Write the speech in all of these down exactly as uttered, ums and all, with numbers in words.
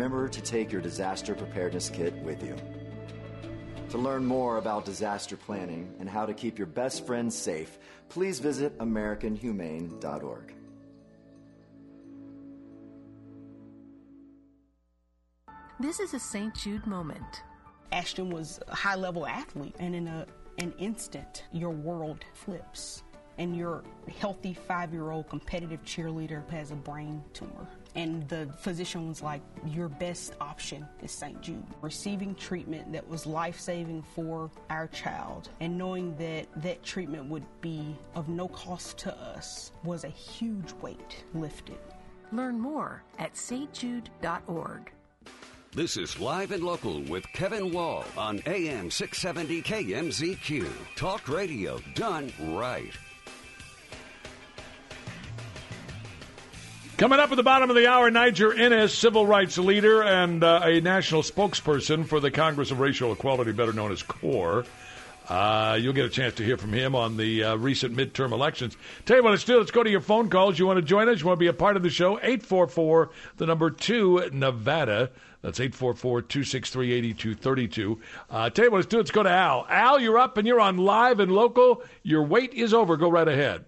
remember to take your disaster preparedness kit with you. To learn more about disaster planning and how to keep your best friends safe, please visit American Humane dot org. This is a Saint Jude moment. Ashton was a high-level athlete, and in a, an instant, your world flips. And your healthy five-year-old competitive cheerleader has a brain tumor. And the physician was like, your best option is Saint Jude. Receiving treatment that was life-saving for our child and knowing that that treatment would be of no cost to us was a huge weight lifted. Learn more at Saint Jude dot org. This is Live and Local with Kevin Wall on A M six seventy K M Z Q. Talk radio done right. Coming up at the bottom of the hour, Niger Innis, civil rights leader and uh, a national spokesperson for the Congress of Racial Equality, better known as CORE. Uh, you'll get a chance to hear from him on the uh, recent midterm elections. Tell you what, let's do. Let's go to your phone calls. You want to join us? You want to be a part of the show? eight four four, the number two, Nevada. That's eight four four, two six three, eight two three two. Uh, tell you what, let's do. Let's go to Al. Al, you're up and you're on Live and Local. Your wait is over. Go right ahead.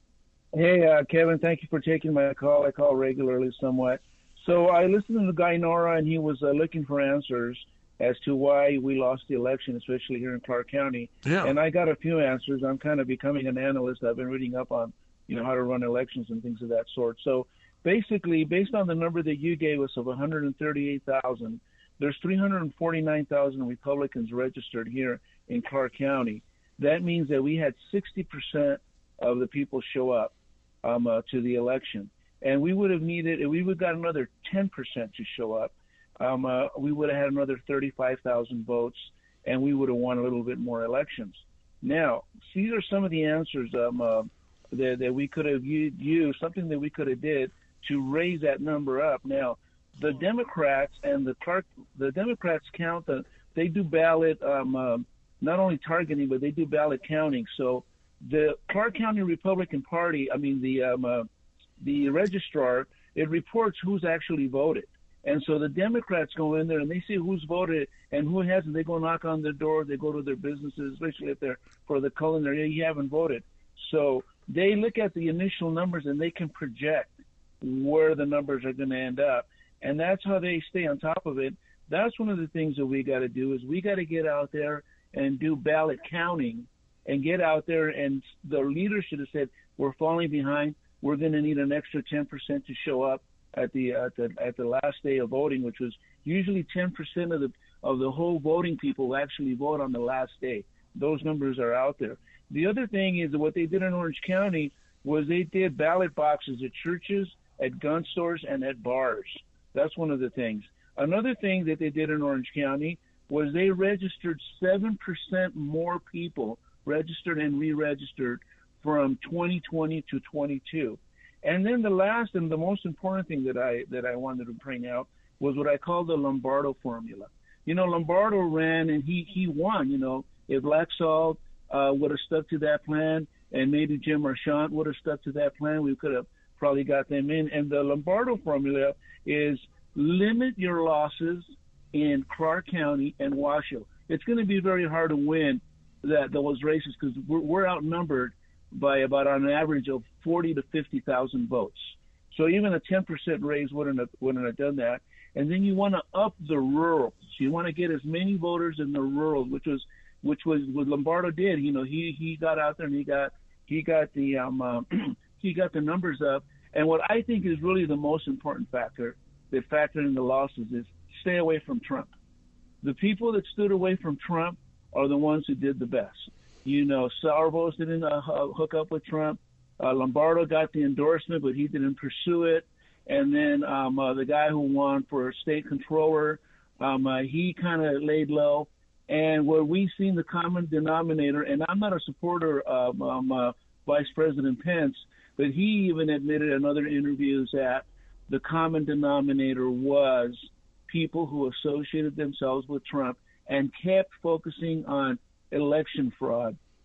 Hey, uh, Kevin, thank you for taking my call. I call regularly somewhat. So I listened to the guy Nora, and he was uh, looking for answers as to why we lost the election, especially here in Clark County. Yeah. And I got a few answers. I'm kind of becoming an analyst. I've been reading up on, you know, how to run elections and things of that sort. So basically, based on the number that you gave us of one hundred thirty-eight thousand, there's three hundred forty-nine thousand Republicans registered here in Clark County. That means that we had sixty percent of the people show up um, uh, to the election. And we would have needed, if we would have got another ten percent to show up, um, uh, we would have had another thirty-five thousand votes, and we would have won a little bit more elections. Now, these are some of the answers um, uh, that, that we could have used, something that we could have did to raise that number up. Now, the Democrats and the Clark, the Democrats count, the, they do ballot, um, uh, not only targeting, but they do ballot counting. So the Clark County Republican Party, I mean, the um, uh, the registrar, it reports who's actually voted. And so the Democrats go in there and they see who's voted and who hasn't. They go knock on their door. They go to their businesses, especially if they're for the culinary. You haven't voted. So they look at the initial numbers and they can project where the numbers are going to end up. And that's how they stay on top of it. That's one of the things that we got to do is we got to get out there and do ballot counting and get out there. And the leaders should have said, we're falling behind. We're going to need an extra ten percent to show up at the, uh, at the at the last day of voting, which was usually ten percent of the of the whole voting people actually vote on the last day. Those numbers are out there. The other thing is that what they did in Orange County was they did ballot boxes at churches, at gun stores, and at bars. That's one of the things. Another thing that they did in Orange County was they registered seven percent more people, registered and re-registered, from twenty twenty to twenty-two. And then the last and the most important thing that I that I wanted to bring out was what I call the Lombardo formula. You know, Lombardo ran and he, he won. You know, if Laxalt uh, would have stuck to that plan and maybe Jim Marchant would have stuck to that plan, we could have probably got them in. And the Lombardo formula is limit your losses in Clark County and Washoe. It's going to be very hard to win that those races because we're, we're outnumbered by about on an average of forty to fifty thousand votes. So even a ten percent raise wouldn't have, wouldn't have done that. And then you want to up the rural. So you want to get as many voters in the rural, which was which was what Lombardo did. You know, he he got out there and he got he got the um uh, he got the numbers up. And what I think is really the most important factor that factored in the losses is stay away from Trump. The people that stood away from Trump are the ones who did the best. You know, Sauervos didn't uh, hook up with Trump. Uh, Lombardo got the endorsement, but he didn't pursue it. And then um, uh, the guy who won for state controller, um, uh, he kind of laid low. And where we've seen the common denominator, and I'm not a supporter of um, uh, Vice President Pence, but he even admitted in other interviews that the common denominator was people who associated themselves with Trump and kept focusing on election fraud.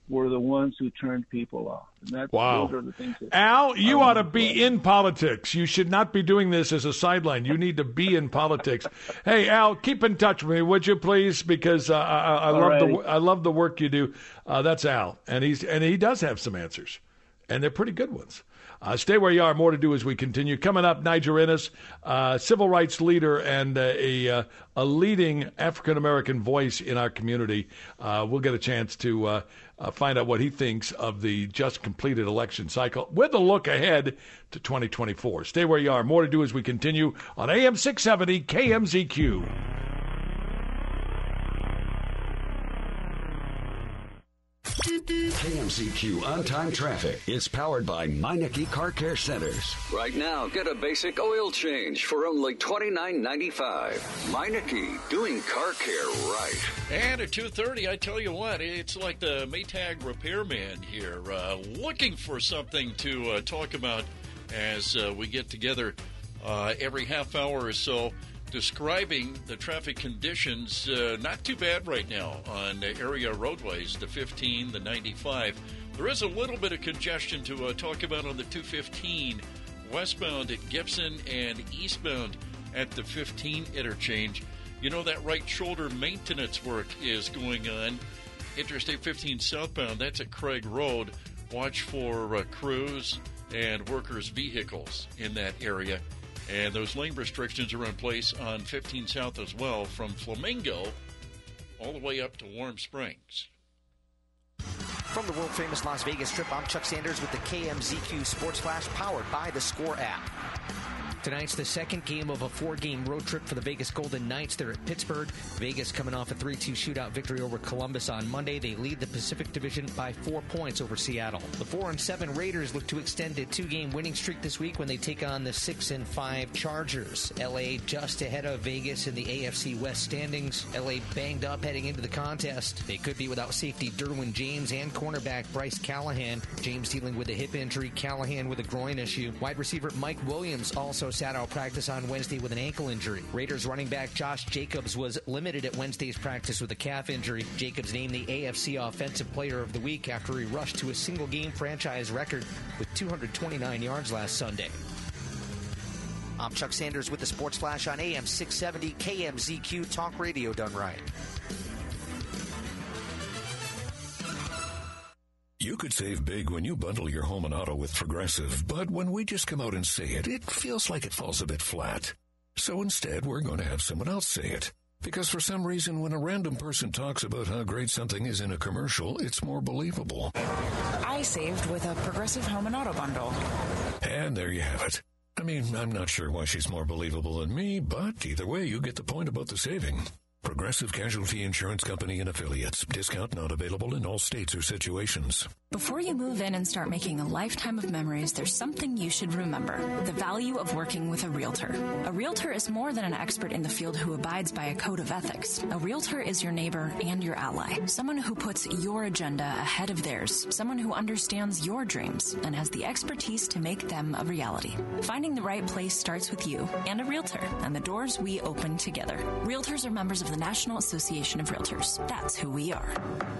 were the ones who turned people off. And that's, wow. Those are the things that Al, you I ought to be play. in politics. You should not be doing this as a sideline. You need to be in politics. Hey, Al, keep in touch with me, would you please? Because uh, I, I love the I love the work you do. Uh, that's Al, and he's and he does have some answers, and they're pretty good ones. Uh, stay where you are. More to do as we continue. Coming up, Niger Innis, uh, civil rights leader and uh, a uh, a leading African-American voice in our community. Uh, we'll get a chance to uh, uh, find out what he thinks of the just completed election cycle with a look ahead to twenty twenty-four. Stay where you are. More to do as we continue on A M six seventy K M Z Q. K M Z Q On-Time Traffic is powered by Meineke Car Care Centers. Right now, get a basic oil change for only twenty-nine ninety-five. Meineke, doing car care right. And at two thirty, I tell you what, it's like the Maytag repairman here, uh, looking for something to uh, talk about as uh, we get together uh, every half hour or so, describing the traffic conditions. Uh, not too bad right now on uh, area roadways, the fifteen, the ninety-five. There is a little bit of congestion to uh, talk about on the two fifteen westbound at Gibson and eastbound at the fifteen interchange. You know, that right shoulder maintenance work is going on. Interstate fifteen southbound, that's at Craig Road. Watch for uh, crews and workers' vehicles in that area. And those lane restrictions are in place on fifteen South as well, from Flamingo all the way up to Warm Springs. From the world-famous Las Vegas Strip, I'm Chuck Sanders with the K M Z Q Sports Flash, powered by the Score app. Tonight's the second game of a four-game road trip for the Vegas Golden Knights. They're at Pittsburgh. Vegas coming off a three two shootout victory over Columbus on Monday. They lead the Pacific Division by four points over Seattle. The four and seven Raiders look to extend a two-game winning streak this week when they take on the six and five Chargers. L A just ahead of Vegas in the A F C West standings. L A banged up heading into the contest. They could be without safety Derwin James and cornerback Bryce Callahan. James dealing with a hip injury, Callahan with a groin issue. Wide receiver Mike Williams also sat out practice on Wednesday with an ankle injury. Raiders running back Josh Jacobs was limited at Wednesday's practice with a calf injury. Jacobs named the A F C Offensive Player of the Week after he rushed to a single-game franchise record with two hundred twenty-nine yards last Sunday. I'm Chuck Sanders with the Sports Flash on A M six seventy K M Z Q Talk Radio done right. You could save big when you bundle your home and auto with Progressive, but when we just come out and say it, it feels like it falls a bit flat. So instead, we're going to have someone else say it. Because for some reason, when a random person talks about how great something is in a commercial, it's more believable. I saved with a Progressive home and auto bundle. And there you have it. I mean, I'm not sure why she's more believable than me, but either way, you get the point about the saving. Progressive Casualty Insurance Company and Affiliates. Discount not available in all states or situations. Before you move in and start making a lifetime of memories, there's something you should remember. The value of working with a realtor. A realtor is more than an expert in the field who abides by a code of ethics. A realtor is your neighbor and your ally. Someone who puts your agenda ahead of theirs. Someone who understands your dreams and has the expertise to make them a reality. Finding the right place starts with you and a realtor and the doors we open together. Realtors are members of the National Association of Realtors. That's who we are.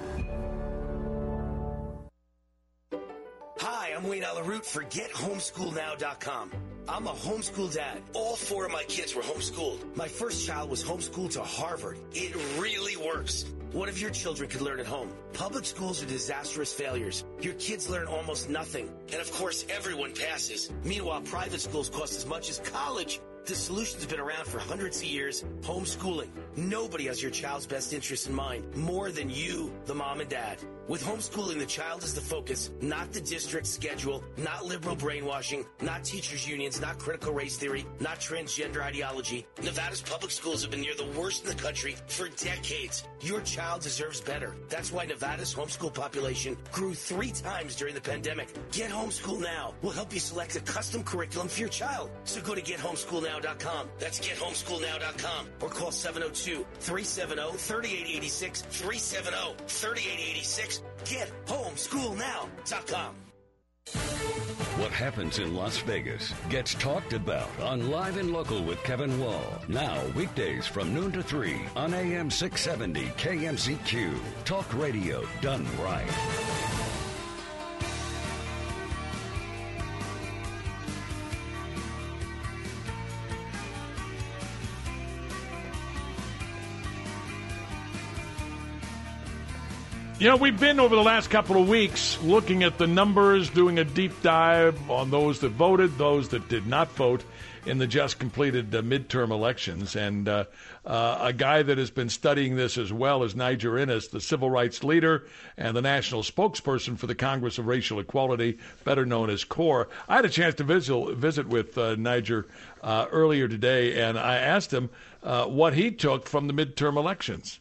Hi, I'm Wayne Alaroot for Get Homeschool Now dot com. I'm a homeschool dad. All four of my kids were homeschooled. My first child was homeschooled to Harvard. It really works. What if your children could learn at home? Public schools are disastrous failures. Your kids learn almost nothing. And of course, everyone passes. Meanwhile, private schools cost as much as college. The solution's been around for hundreds of years, homeschooling. Nobody has your child's best interest in mind more than you, the mom and dad. With homeschooling, the child is the focus, not the district schedule, not liberal brainwashing, not teachers' unions, not critical race theory, not transgender ideology. Nevada's public schools have been near the worst in the country for decades. Your child deserves better. That's why Nevada's homeschool population grew three times during the pandemic. Get Homeschool Now. We'll help you select a custom curriculum for your child. So go to Get Homeschool Now dot com. That's Get Homeschool Now dot com. Or call seven oh two, three seven oh, three eight eight six, three seven oh, three eight eight six. Get Homeschool Now dot com. What happens in Las Vegas gets talked about on Live and Local with Kevin Wall. Now, weekdays from noon to three on A M six seventy K M Z Q. Talk radio done right. You know, we've been over the last couple of weeks looking at the numbers, doing a deep dive on those that voted, those that did not vote in the just completed uh, midterm elections. And uh, uh, a guy that has been studying this as well is Niger Innis, the civil rights leader and the national spokesperson for the Congress of Racial Equality, better known as CORE. I had a chance to visit, visit with uh, Niger uh, earlier today, and I asked him uh, what he took from the midterm elections.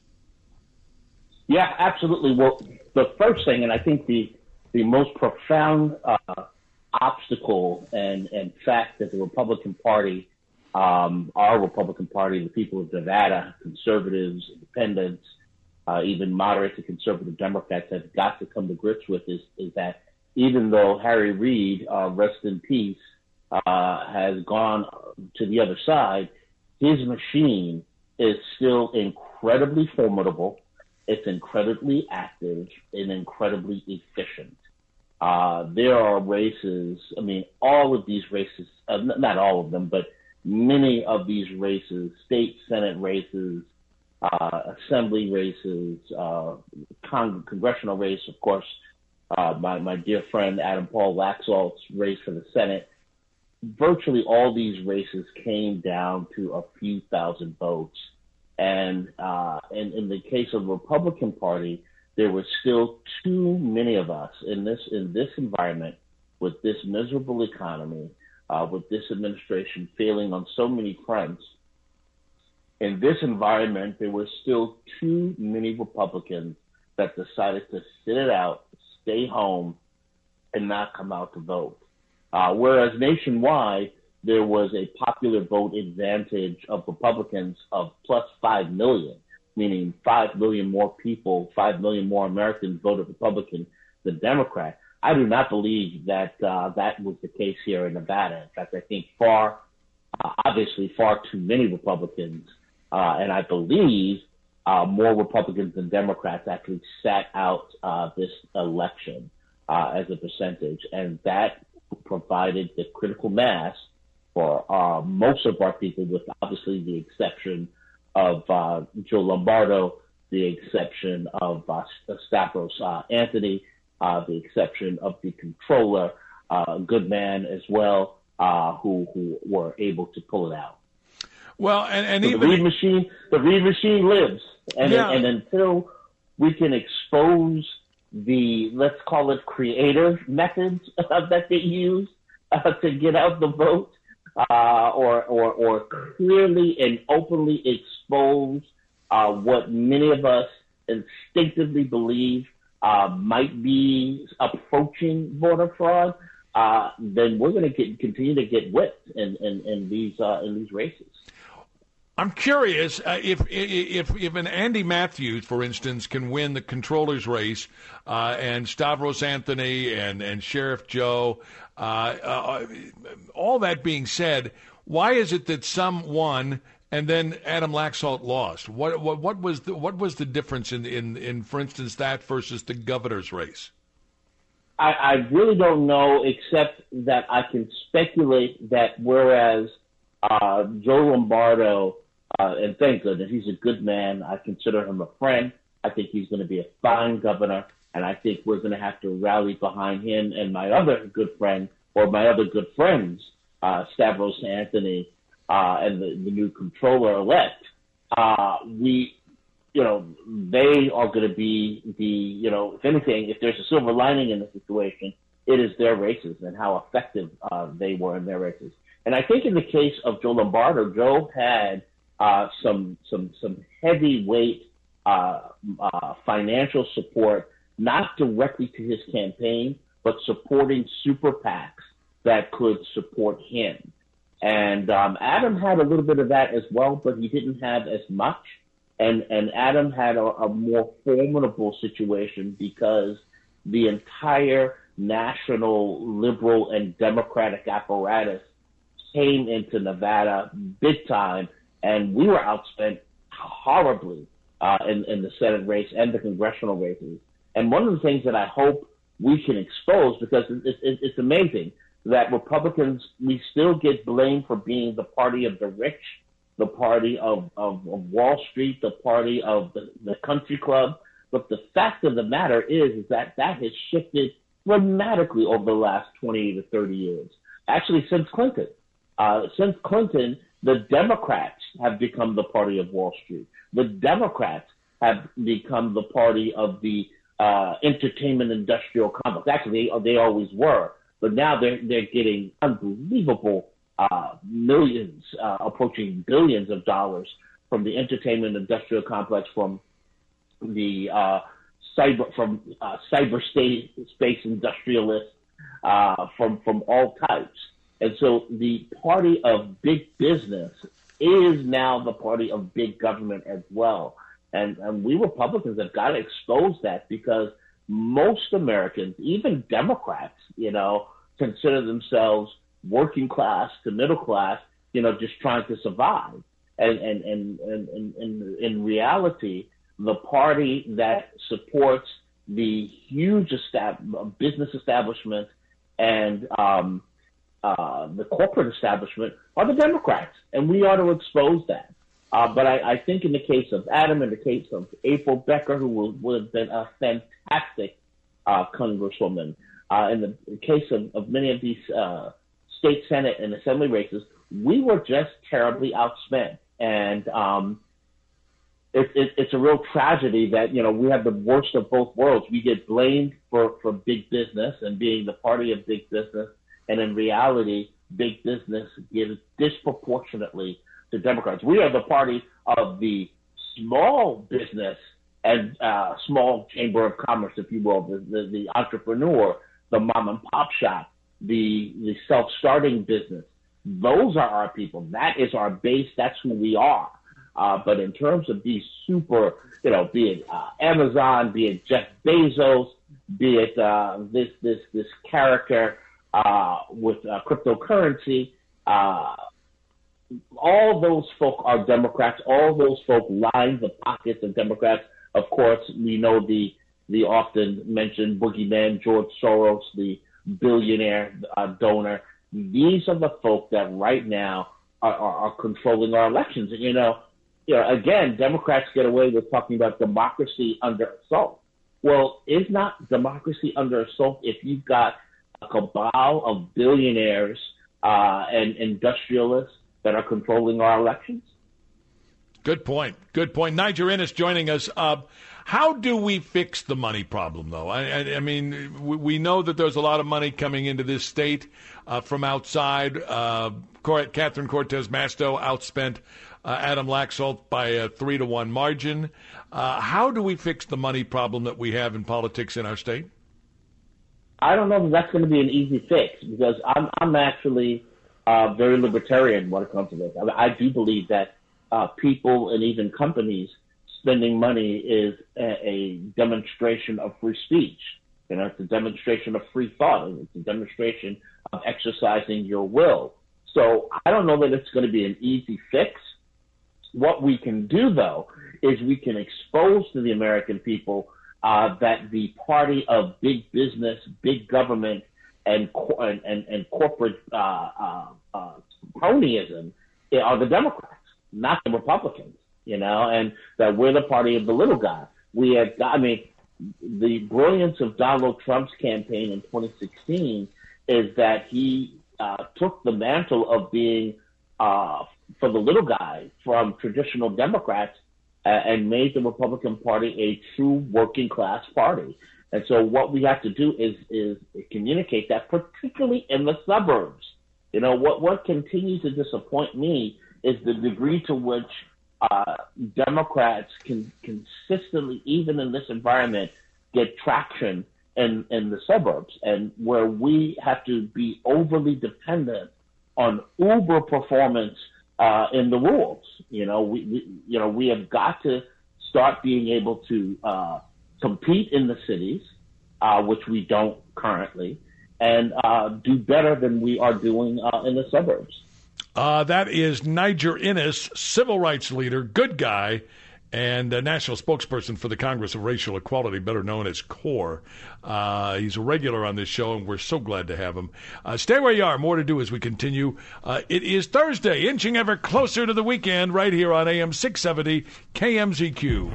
Yeah, absolutely. Well, the first thing, and I think the the most profound uh, obstacle and, and fact that the Republican Party, um, our Republican Party, the people of Nevada, conservatives, independents, uh, even moderate to conservative Democrats have got to come to grips with is, is that even though Harry Reid, uh, rest in peace, uh, has gone to the other side, his machine is still incredibly formidable. It's incredibly active and incredibly efficient. Uh, there are races, I mean, all of these races, uh, not all of them, but many of these races, state Senate races, uh, assembly races, uh, con- congressional race, of course, uh, my, my dear friend Adam Paul Laxalt's race for the Senate. Virtually all these races came down to a few thousand votes. And uh, in, in the case of the Republican Party, there were still too many of us in this in this environment with this miserable economy, uh, with this administration failing on so many fronts. In this environment, there were still too many Republicans that decided to sit it out, stay home, and not come out to vote. Uh, whereas nationwide, there was a popular vote advantage of Republicans of plus five million, meaning five million more people, five million more Americans voted Republican than Democrat. I do not believe that uh, that was the case here in Nevada. In fact, I think far, uh, obviously far too many Republicans, uh, and I believe uh, more Republicans than Democrats actually sat out uh, this election uh, as a percentage, and that provided the critical mass for uh, most of our people, with obviously the exception of uh, Joe Lombardo, the exception of uh, Stavros uh, Anthony, uh, the exception of the controller, uh, Goodman as well, uh, who who were able to pull it out. Well, and, and so even the Reid machine, the Reid machine lives, and yeah. and until we can expose the, let's call it, creative methods that they use uh, to get out the vote. Uh, or, or, or clearly and openly expose uh, what many of us instinctively believe uh, might be approaching voter fraud, uh, then we're going to get continue to get whipped in, in, in these uh, in these races. I'm curious uh, if if if an Andy Matthews, for instance, can win the controller's race, uh, and Stavros Anthony and and Sheriff Joe. Uh, uh, all that being said, why is it that some won and then Adam Laxalt lost? What what what was the what was the difference in in, in for instance that versus the governor's race? I, I really don't know, except that I can speculate that whereas uh, Joe Lombardo, uh, and thank goodness he's a good man, I consider him a friend. I think he's going to be a fine governor. And I think we're going to have to rally behind him and my other good friend, or my other good friends, uh, Stavros Anthony, uh, and the, the new controller-elect. Uh, we, you know, they are going to be the, you know, if anything, if there's a silver lining in the situation, it is their races and how effective uh, they were in their races. And I think in the case of Joe Lombardo, Joe had uh, some some some heavyweight uh, uh, financial support, not directly to his campaign, but supporting super PACs that could support him. And um, Adam had a little bit of that as well, but he didn't have as much. And and Adam had a, a more formidable situation because the entire national liberal and democratic apparatus came into Nevada big time, and we were outspent horribly uh, in, in the Senate race and the congressional races. And one of the things that I hope we can expose, because it, it, it's amazing that Republicans, we still get blamed for being the party of the rich, the party of, of, of Wall Street, the party of the, the country club. But the fact of the matter is, is that that has shifted dramatically over the last twenty to thirty years. Actually, since Clinton. Uh, since Clinton, the Democrats have become the party of Wall Street. The Democrats have become the party of the uh, entertainment industrial complex. Actually, they, they always were. But now they're, they're getting unbelievable uh, millions, uh, approaching billions of dollars from the entertainment industrial complex, from the uh, cyber, from uh, cyber space, space industrialists, uh, from from all types. And so the party of big business is now the party of big government as well. And, and we Republicans have got to expose that, because most Americans, even Democrats, you know, consider themselves working class to middle class, you know, just trying to survive. And, and, and, and, and, and in reality, the party that supports the huge estab- business establishment and um, uh, the corporate establishment are the Democrats, and we ought to expose that. Uh, but I, I think in the case of Adam, in the case of April Becker, who would, would have been a fantastic uh, congresswoman, uh, in the case of, of many of these uh, state Senate and Assembly races, we were just terribly outspent. And um, it, it, it's a real tragedy that, you know, we have the worst of both worlds. We get blamed for, for big business and being the party of big business, and in reality, big business gives disproportionately to Democrats. We are the party of the small business and uh, small chamber of commerce, if you will, the, the, the entrepreneur, the mom and pop shop, the, the self-starting business. Those are our people. That is our base. That's who we are. Uh, but in terms of these super, you know, be it uh, Amazon, be it Jeff Bezos, be it uh, this this this character uh, with uh, cryptocurrency, uh, all those folk are Democrats. All those folk line the pockets of Democrats. Of course, we know the the often mentioned boogeyman George Soros, the billionaire uh, donor. These are the folk that right now are, are, are controlling our elections. And, you know, you know, again, Democrats get away with talking about democracy under assault. Well, is not democracy under assault if you've got a cabal of billionaires uh, and industrialists that are controlling our elections? Good point. Good point. Niger Innis joining us. Uh, how do we fix the money problem, though? I, I, I mean, we, we know that there's a lot of money coming into this state uh, from outside. Uh, Catherine Cortez Masto outspent uh, Adam Laxalt by a three to one margin. Uh, how do we fix the money problem that we have in politics in our state? I don't know if that's going to be an easy fix, because I'm, I'm actually uh, very libertarian when it comes to this. I, mean, I do believe that uh, people and even companies spending money is a, a demonstration of free speech. You know, it's a demonstration of free thought. It's a demonstration of exercising your will. So I don't know that it's going to be an easy fix. What we can do, though, is we can expose to the American people uh, that the party of big business, big government, and and, and, and corporate uh, uh, uh, cronyism are the Democrats, not the Republicans. You know, and that we're the party of the little guy. We have, I mean, the brilliance of Donald Trump's campaign in twenty sixteen is that he uh, took the mantle of being uh, for the little guy from traditional Democrats uh, and made the Republican Party a true working class party. And so what we have to do is is communicate that, particularly in the suburbs. You know, what what continues to disappoint me is the degree to which Uh, Democrats can consistently, even in this environment, get traction in, in the suburbs, and where we have to be overly dependent on uber performance uh, in the rules. You know, we, we you know we have got to start being able to uh, compete in the cities, uh, which we don't currently and uh, do better than we are doing uh, in the suburbs. Uh, that is Niger Innis, civil rights leader, good guy, and a national spokesperson for the Congress of Racial Equality, better known as CORE. Uh, he's a regular on this show, and we're so glad to have him. Uh, stay where you are. More to do as we continue. Uh, it is Thursday, inching ever closer to the weekend, right here on A M six seventy K M Z Q.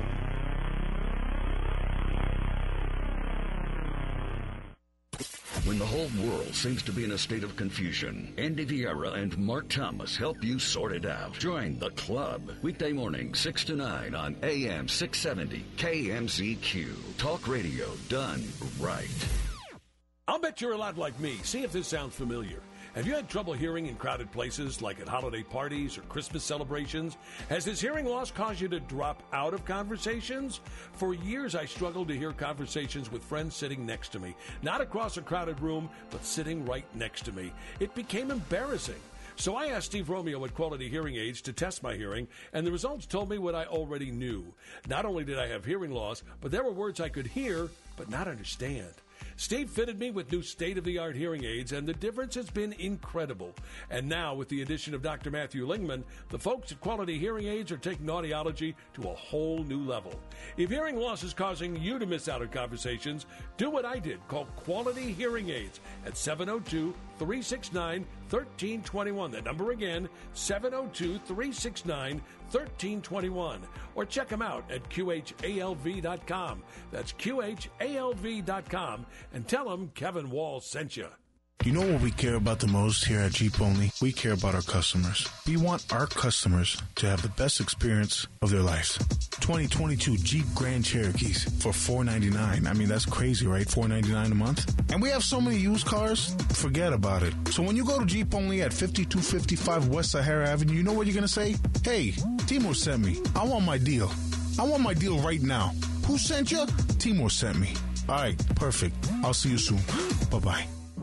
When the whole world seems to be in a state of confusion, Andy Vieira and Mark Thomas help you sort it out. Join the club. Weekday morning, six to nine on A M six seventy K M Z Q. Talk radio done right. I'll bet you're a lot like me. See if this sounds familiar. Have you had trouble hearing in crowded places like at holiday parties or Christmas celebrations? Has this hearing loss caused you to drop out of conversations? For years, I struggled to hear conversations with friends sitting next to me, not across a crowded room, but sitting right next to me. It became embarrassing. So I asked Steve Romeo at Quality Hearing Aids to test my hearing, and the results told me what I already knew. Not only did I have hearing loss, but there were words I could hear but not understand. Steve fitted me with new state-of-the-art hearing aids, and the difference has been incredible. And now, with the addition of Doctor Matthew Lingman, the folks at Quality Hearing Aids are taking audiology to a whole new level. If hearing loss is causing you to miss out on conversations, do what I did. Call Quality Hearing Aids at seven oh two, three six nine, one three two one. That number again, seven oh two, three six nine, one three two one. Or check them out at Q H A L V dot com. That's Q H A L V dot com. And tell them Kevin Wall sent you. You know what we care about the most here at Jeep Only? We care about our customers. We want our customers to have the best experience of their lives. twenty twenty-two Jeep Grand Cherokees for four ninety-nine. I mean, that's crazy, right? four ninety-nine a month. And we have so many used cars, forget about it. So when you go to Jeep Only at fifty-two fifty-five West Sahara Avenue, you know what you're going to say? Hey, Timur sent me. I want my deal. I want my deal right now. Who sent you? Timur sent me. All right, perfect. I'll see you soon. Bye-bye.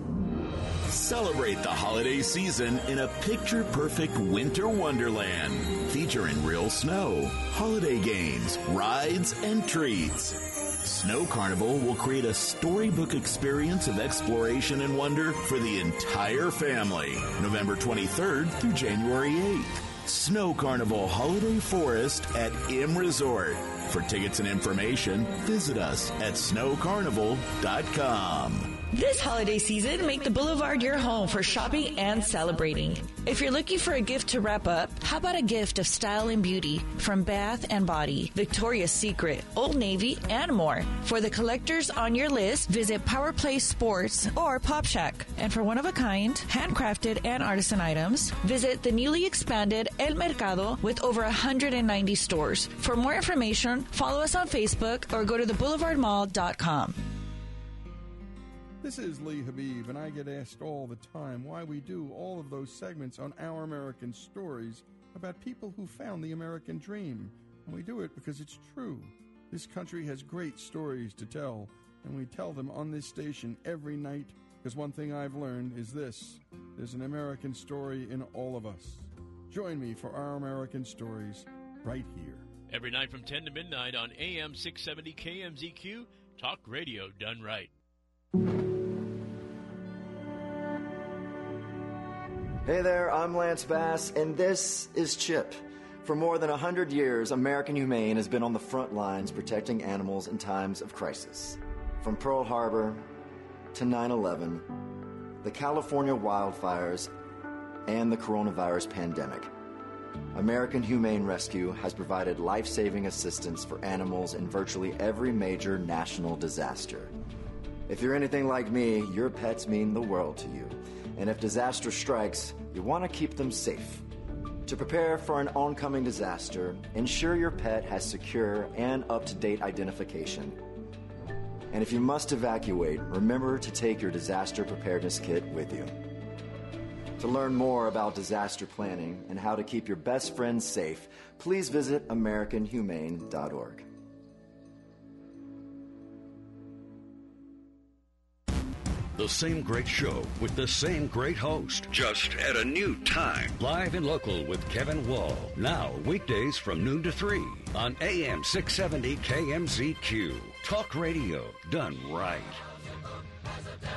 Celebrate the holiday season in a picture-perfect winter wonderland, featuring real snow, holiday games, rides, and treats. Snow Carnival will create a storybook experience of exploration and wonder for the entire family, November twenty-third through January eighth. Snow Carnival Holiday Forest at M Resort. For tickets and information, visit us at snow carnival dot com. This holiday season, make the Boulevard your home for shopping and celebrating. If you're looking for a gift to wrap up, how about a gift of style and beauty from Bath and Body, Victoria's Secret, Old Navy, and more? For the collectors on your list, visit Power Play Sports or Pop Shack. And for one-of-a-kind, handcrafted, and artisan items, visit the newly expanded El Mercado with over one hundred ninety stores. For more information, follow us on Facebook or go to the boulevard mall dot com. This is Lee Habib, and I get asked all the time why we do all of those segments on Our American Stories about people who found the American dream. And we do it because it's true. This country has great stories to tell, and we tell them on this station every night, because one thing I've learned is this: there's an American story in all of us. Join me for Our American Stories right here. Every night from ten to midnight on A M six seventy K M Z Q, talk radio done right. Hey there, I'm Lance Bass, and this is Chip. For more than one hundred years, American Humane has been on the front lines protecting animals in times of crisis. From Pearl Harbor to nine eleven, the California wildfires, and the coronavirus pandemic, American Humane Rescue has provided life-saving assistance for animals in virtually every major national disaster. If you're anything like me, your pets mean the world to you. And if disaster strikes, you want to keep them safe. To prepare for an oncoming disaster, ensure your pet has secure and up-to-date identification. And if you must evacuate, remember to take your disaster preparedness kit with you. To learn more about disaster planning and how to keep your best friends safe, please visit american humane dot org. The same great show with the same great host, just at a new time. Live and local with Kevin Wall. Now, weekdays from noon to three on A M six seventy K M Z Q. Talk radio done right.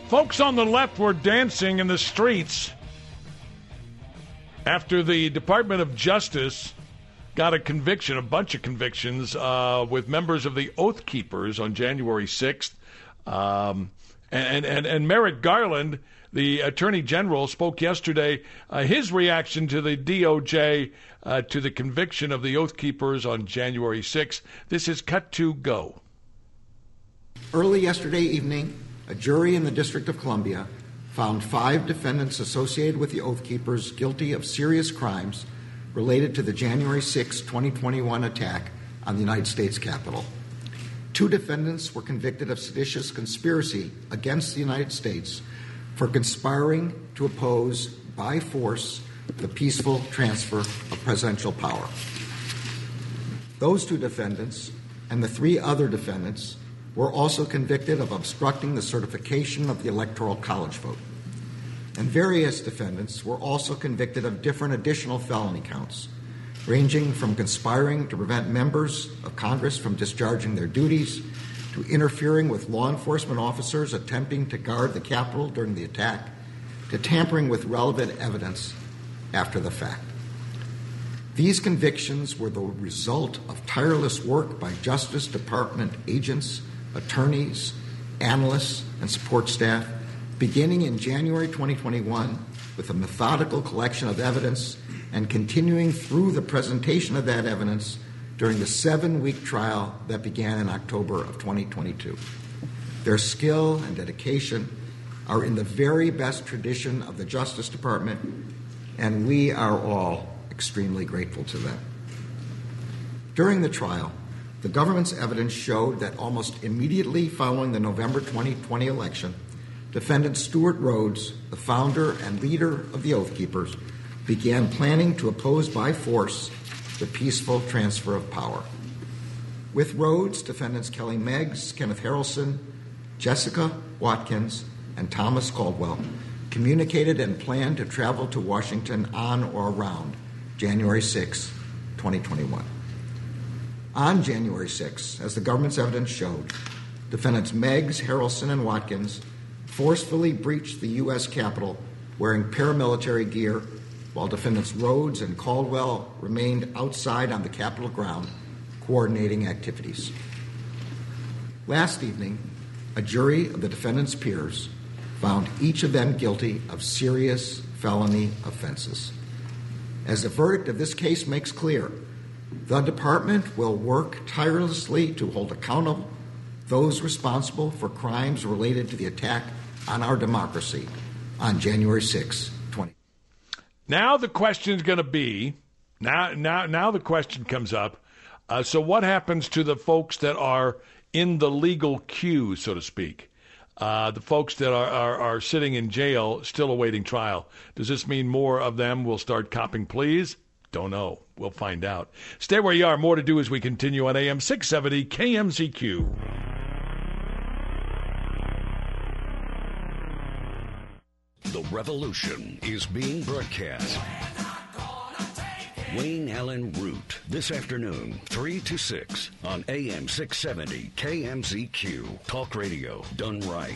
Folks on the left were dancing in the streets after the Department of Justice got a conviction, a bunch of convictions, uh, with members of the Oath Keepers on January sixth. Um, and, and, and Merrick Garland, the Attorney General, spoke yesterday. Uh, his reaction to the D O J, uh, to the conviction of the Oath Keepers on January sixth. This is Cut to Go. Early yesterday evening, a jury in the District of Columbia found five defendants associated with the Oath Keepers guilty of serious crimes related to the January sixth, twenty twenty-one attack on the United States Capitol. Two defendants were convicted of seditious conspiracy against the United States for conspiring to oppose by force the peaceful transfer of presidential power. Those two defendants and the three other defendants were also convicted of obstructing the certification of the Electoral College vote. And various defendants were also convicted of different additional felony counts, ranging from conspiring to prevent members of Congress from discharging their duties, to interfering with law enforcement officers attempting to guard the Capitol during the attack, to tampering with relevant evidence after the fact. These convictions were the result of tireless work by Justice Department agents, attorneys, analysts, and support staff, beginning in January twenty twenty-one with a methodical collection of evidence and continuing through the presentation of that evidence during the seven-week trial that began in October of twenty twenty-two. Their skill and dedication are in the very best tradition of the Justice Department, and we are all extremely grateful to them. During the trial, the government's evidence showed that almost immediately following the November twenty twenty election, defendant Stewart Rhodes, the founder and leader of the Oath Keepers, began planning to oppose by force the peaceful transfer of power. With Rhodes, defendants Kelly Meggs, Kenneth Harrelson, Jessica Watkins, and Thomas Caldwell communicated and planned to travel to Washington on or around January sixth, twenty twenty-one. On January sixth, as the government's evidence showed, defendants Meggs, Harrelson, and Watkins forcefully breached the U S Capitol wearing paramilitary gear, while defendants Rhodes and Caldwell remained outside on the Capitol ground coordinating activities. Last evening, a jury of the defendants' peers found each of them guilty of serious felony offenses. As the verdict of this case makes clear, the department will work tirelessly to hold accountable those responsible for crimes related to the attack on our democracy on January sixth, twenty. Now the question is going to be, now, now, now the question comes up, uh, so what happens to the folks that are in the legal queue, so to speak? Uh, the folks that are, are, are sitting in jail still awaiting trial. Does this mean more of them will start copping pleas? Don't know. We'll find out. Stay where you are. More to do as we continue on A M six seventy K M Z Q. The revolution is being broadcast. Wayne Allen Root, this afternoon, three to six on A M six seventy K M Z Q. Talk radio done right.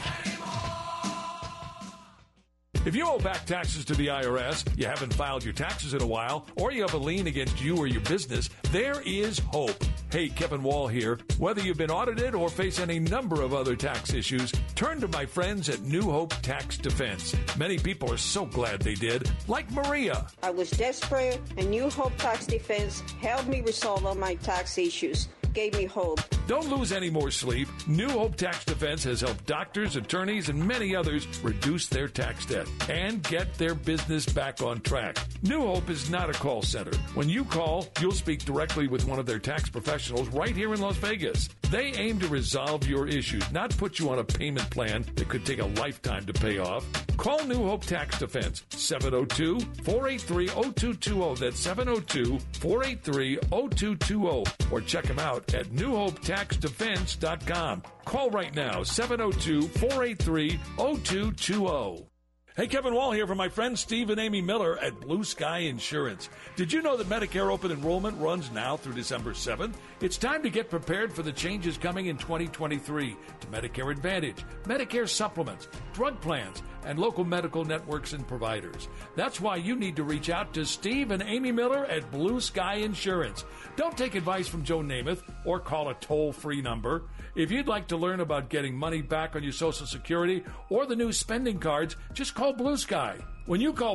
If you owe back taxes to the I R S, you haven't filed your taxes in a while, or you have a lien against you or your business, there is hope. Hey, Kevin Wall here. Whether you've been audited or face any number of other tax issues, turn to my friends at New Hope Tax Defense. Many people are so glad they did, like Maria. I was desperate, and New Hope Tax Defense helped me resolve all my tax issues. Gave me hope. Don't lose any more sleep. New Hope Tax Defense has helped doctors, attorneys, and many others reduce their tax debt and get their business back on track. New Hope is not a call center. When you call, you'll speak directly with one of their tax professionals right here in Las Vegas. They aim to resolve your issues, not put you on a payment plan that could take a lifetime to pay off. Call New Hope Tax Defense, seven oh two, four eight three, oh two two oh. That's seven oh two, four eight three, oh two two oh. Or check them out at new hope tax defense dot com. Call right now, seven oh two, four eight three, oh two two oh. Hey, Kevin Wall here for my friends Steve and Amy Miller at Blue Sky Insurance. Did you know that Medicare open enrollment runs now through December seventh? It's time to get prepared for the changes coming in twenty twenty-three to Medicare Advantage, Medicare supplements, drug plans, and local medical networks and providers. That's why you need to reach out to Steve and Amy Miller at Blue Sky Insurance. Don't take advice from Joe Namath or call a toll-free number. If you'd like to learn about getting money back on your Social Security or the new spending cards, just call Blue Sky. When you call